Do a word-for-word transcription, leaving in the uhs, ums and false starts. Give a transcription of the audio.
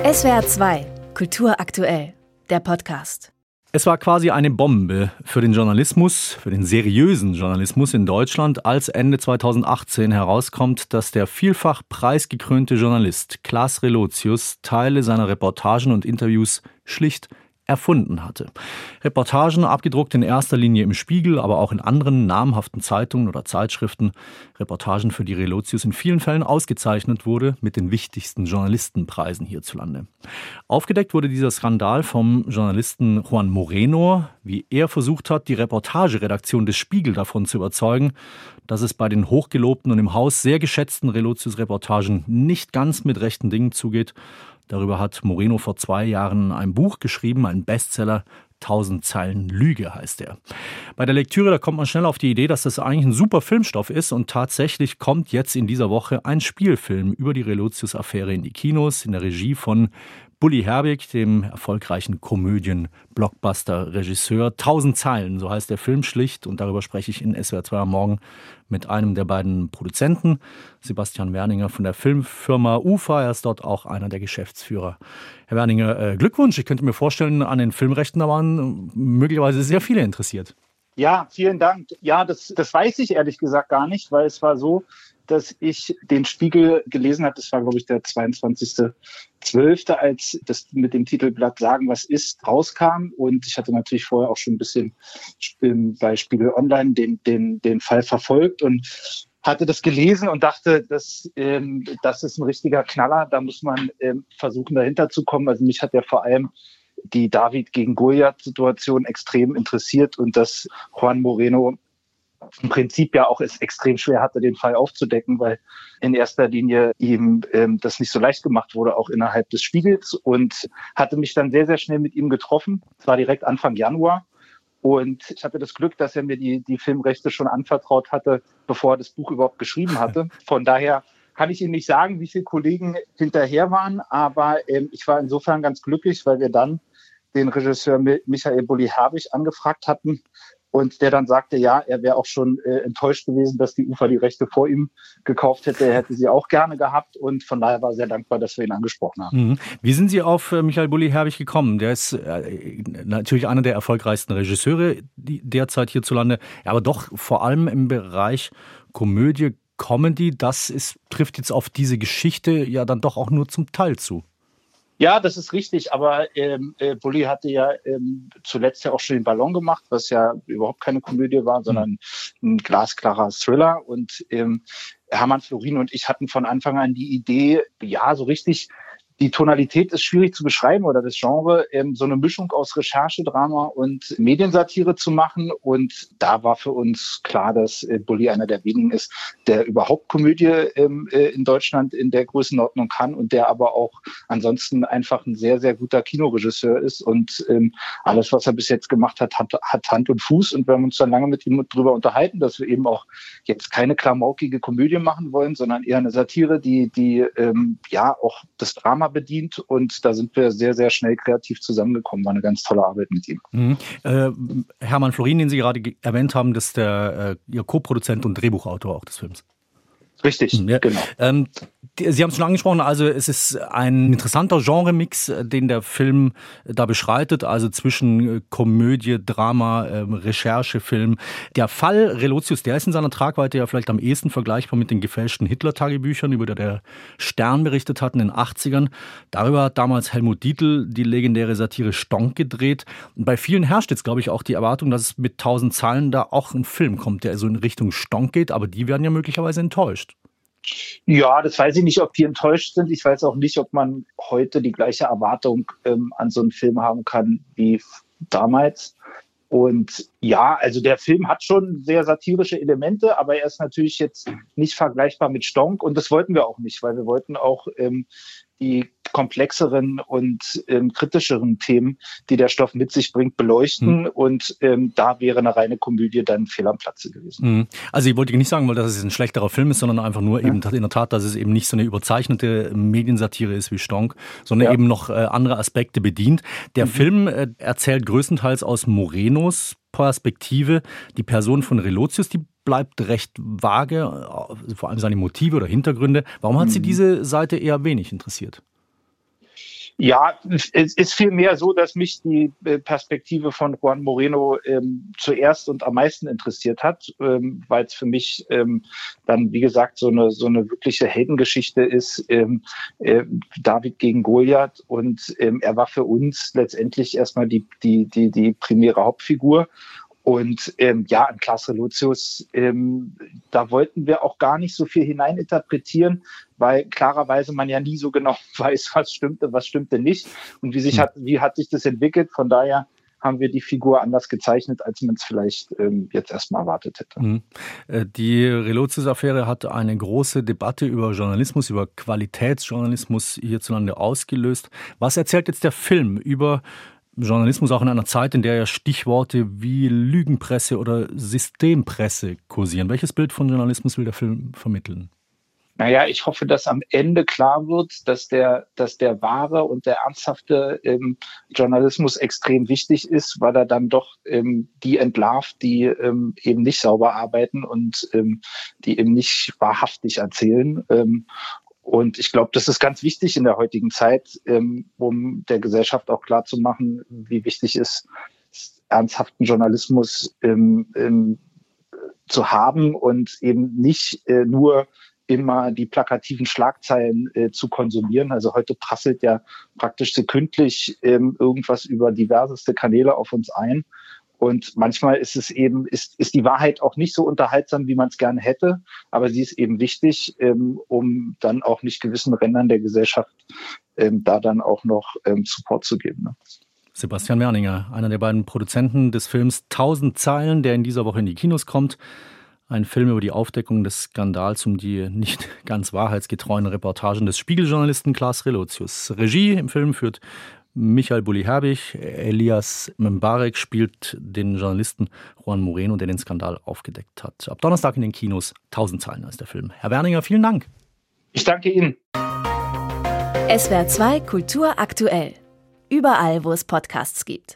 S W R zwei, Kultur aktuell, der Podcast. Es war quasi eine Bombe für den Journalismus, für den seriösen Journalismus in Deutschland, als Ende zweitausendachtzehn herauskommt, dass der vielfach preisgekrönte Journalist Klaas Relotius Teile seiner Reportagen und Interviews schlicht erfunden hatte. Reportagen abgedruckt in erster Linie im Spiegel, aber auch in anderen namhaften Zeitungen oder Zeitschriften. Reportagen, für die Relotius in vielen Fällen ausgezeichnet wurde mit den wichtigsten Journalistenpreisen hierzulande. Aufgedeckt wurde dieser Skandal vom Journalisten Juan Moreno, wie er versucht hat, die Reportageredaktion des Spiegel davon zu überzeugen, dass es bei den hochgelobten und im Haus sehr geschätzten Relotius-Reportagen nicht ganz mit rechten Dingen zugeht. Darüber hat Moreno vor zwei Jahren ein Buch geschrieben, ein Bestseller, tausend Zeilen Lüge heißt er. Bei der Lektüre, da kommt man schnell auf die Idee, dass das eigentlich ein super Filmstoff ist, und tatsächlich kommt jetzt in dieser Woche ein Spielfilm über die Relotius-Affäre in die Kinos, in der Regie von Bully Herbig, dem erfolgreichen Komödien-Blockbuster-Regisseur. Tausend Zeilen, so heißt der Film schlicht, und darüber spreche ich in S W R zwei am Morgen mit einem der beiden Produzenten, Sebastian Werninger von der Filmfirma UFA. Er ist dort auch einer der Geschäftsführer. Herr Werninger, äh, Glückwunsch. Ich könnte mir vorstellen, an den Filmrechten da waren möglicherweise sehr viele interessiert. Ja, vielen Dank. Ja, das, das weiß ich ehrlich gesagt gar nicht, weil es war so, dass ich den Spiegel gelesen habe. Das war, glaube ich, der zweiundzwanzigster zwölfte, als das mit dem Titelblatt Sagen, was ist, rauskam. Und ich hatte natürlich vorher auch schon ein bisschen bei Spiegel Online den, den, den Fall verfolgt und hatte das gelesen und dachte, das, ähm, das ist ein richtiger Knaller. Da muss man ähm, versuchen, dahinter zu kommen. Also mich hat ja vor allem die David gegen Goliath-Situation extrem interessiert, und dass Juan Moreno im Prinzip ja auch es extrem schwer hatte, den Fall aufzudecken, weil in erster Linie ihm ähm, das nicht so leicht gemacht wurde, auch innerhalb des Spiegels, und hatte mich dann sehr, sehr schnell mit ihm getroffen. Es war direkt Anfang Januar, und ich hatte das Glück, dass er mir die, die Filmrechte schon anvertraut hatte, bevor er das Buch überhaupt geschrieben hatte. Von daher kann ich Ihnen nicht sagen, wie viele Kollegen hinterher waren, aber ähm, ich war insofern ganz glücklich, weil wir dann den Regisseur Michael Bully Herbig angefragt hatten, und der dann sagte, ja, er wäre auch schon äh, enttäuscht gewesen, dass die UFA die Rechte vor ihm gekauft hätte. Er hätte sie auch gerne gehabt, und von daher war er sehr dankbar, dass wir ihn angesprochen haben. Mhm. Wie sind Sie auf äh, Michael Bully Herbig gekommen? Der ist äh, natürlich einer der erfolgreichsten Regisseure die, derzeit hierzulande, aber doch vor allem im Bereich Komödie, Comedy. Das ist, trifft jetzt auf diese Geschichte ja dann doch auch nur zum Teil zu. Ja, das ist richtig, aber ähm, äh, Bully hatte ja ähm, zuletzt ja auch schon den Ballon gemacht, was ja überhaupt keine Komödie war, sondern ein glasklarer Thriller. Und ähm, Hermann Florin und ich hatten von Anfang an die Idee, ja, so richtig, die Tonalität ist schwierig zu beschreiben, oder das Genre, ähm, so eine Mischung aus Recherchedrama und Mediensatire zu machen. Und da war für uns klar, dass äh, Bully einer der wenigen ist, der überhaupt Komödie ähm, äh, in Deutschland in der Größenordnung kann, und der aber auch ansonsten einfach ein sehr, sehr guter Kinoregisseur ist. Und ähm, alles, was er bis jetzt gemacht hat, hat, hat Hand und Fuß. Und wir haben uns dann lange mit ihm drüber unterhalten, dass wir eben auch jetzt keine klamaukige Komödie machen wollen, sondern eher eine Satire, die, die ähm, ja auch das Drama bedient, und da sind wir sehr, sehr schnell kreativ zusammengekommen. War eine ganz tolle Arbeit mit ihm. Mhm. Äh, Hermann Florin, den Sie gerade ge- erwähnt haben, das ist der äh, Ihr Co-Produzent und Drehbuchautor auch des Films. Richtig, ja. Genau. Ähm, die, Sie haben es schon angesprochen, also es ist ein interessanter Genremix, den der Film da beschreitet, also zwischen Komödie, Drama, ähm, Recherchefilm. Der Fall Relotius, der ist in seiner Tragweite ja vielleicht am ehesten vergleichbar mit den gefälschten Hitler-Tagebüchern, über die der Stern berichtet hat in den achtzigern. Darüber hat damals Helmut Dietl die legendäre Satire Stonk gedreht. Und bei vielen herrscht jetzt, glaube ich, auch die Erwartung, dass es mit tausend Zeilen da auch ein Film kommt, der so in Richtung Stonk geht, aber die werden ja möglicherweise enttäuscht. Ja, das weiß ich nicht, ob die enttäuscht sind. Ich weiß auch nicht, ob man heute die gleiche Erwartung ähm, an so einen Film haben kann wie damals. Und ja, also der Film hat schon sehr satirische Elemente, aber er ist natürlich jetzt nicht vergleichbar mit Stonk, und das wollten wir auch nicht, weil wir wollten auch ähm, die komplexeren und ähm, kritischeren Themen, die der Stoff mit sich bringt, beleuchten. Mhm. Und ähm, da wäre eine reine Komödie dann fehl am Platze gewesen. Mhm. Also ich wollte nicht sagen, weil das ein schlechterer Film ist, sondern einfach nur ja. eben in der Tat, dass es eben nicht so eine überzeichnete Mediensatire ist wie Stonk, sondern ja. eben noch äh, andere Aspekte bedient. Der mhm. Film äh, erzählt größtenteils aus Morenos Perspektive. Die Person von Relotius, die bleibt recht vage, vor allem seine Motive oder Hintergründe. Warum hat Sie diese Seite eher wenig interessiert? Ja, es ist vielmehr so, dass mich die Perspektive von Juan Moreno ähm, zuerst und am meisten interessiert hat, ähm, weil es für mich ähm, dann, wie gesagt, so eine so eine wirkliche Heldengeschichte ist, ähm, äh, David gegen Goliath, und ähm, er war für uns letztendlich erstmal die die die die primäre Hauptfigur. Und ähm, ja, an Klaas Relotius, ähm, da wollten wir auch gar nicht so viel hineininterpretieren, weil klarerweise man ja nie so genau weiß, was stimmte, was stimmte nicht und wie sich hat, wie hat sich das entwickelt. Von daher haben wir die Figur anders gezeichnet, als man es vielleicht ähm, jetzt erstmal erwartet hätte. Mhm. Die Relotius-Affäre hat eine große Debatte über Journalismus, über Qualitätsjournalismus hierzulande ausgelöst. Was erzählt jetzt der Film über Journalismus auch in einer Zeit, in der ja Stichworte wie Lügenpresse oder Systempresse kursieren? Welches Bild von Journalismus will der Film vermitteln? Naja, ich hoffe, dass am Ende klar wird, dass der, dass der wahre und der ernsthafte ähm, Journalismus extrem wichtig ist, weil er dann doch ähm, die entlarvt, die ähm, eben nicht sauber arbeiten und ähm, die eben nicht wahrhaftig erzählen. Ähm, Und ich glaube, das ist ganz wichtig in der heutigen Zeit, ähm, um der Gesellschaft auch klarzumachen, wie wichtig es ist, ernsthaften Journalismus ähm, ähm, zu haben und eben nicht äh, nur immer die plakativen Schlagzeilen äh, zu konsumieren. Also heute prasselt ja praktisch sekündlich ähm, irgendwas über diverseste Kanäle auf uns ein. Und manchmal ist es eben, ist, ist die Wahrheit auch nicht so unterhaltsam, wie man es gerne hätte, aber sie ist eben wichtig, ähm, um dann auch nicht gewissen Rändern der Gesellschaft ähm, da dann auch noch ähm, Support zu geben. Ne? Sebastian Merninger, einer der beiden Produzenten des Films tausend Zeilen, der in dieser Woche in die Kinos kommt. Ein Film über die Aufdeckung des Skandals um die nicht ganz wahrheitsgetreuen Reportagen des Spiegeljournalisten Klaas Relotius. Regie im Film führt Michael Bulli-Herbig. Elias Mbarek spielt den Journalisten Juan Moreno, der den Skandal aufgedeckt hat. Ab Donnerstag in den Kinos. tausend Zeilen ist der Film. Herr Werninger, vielen Dank. Ich danke Ihnen. S W R zwei Kultur aktuell. Überall, wo es Podcasts gibt.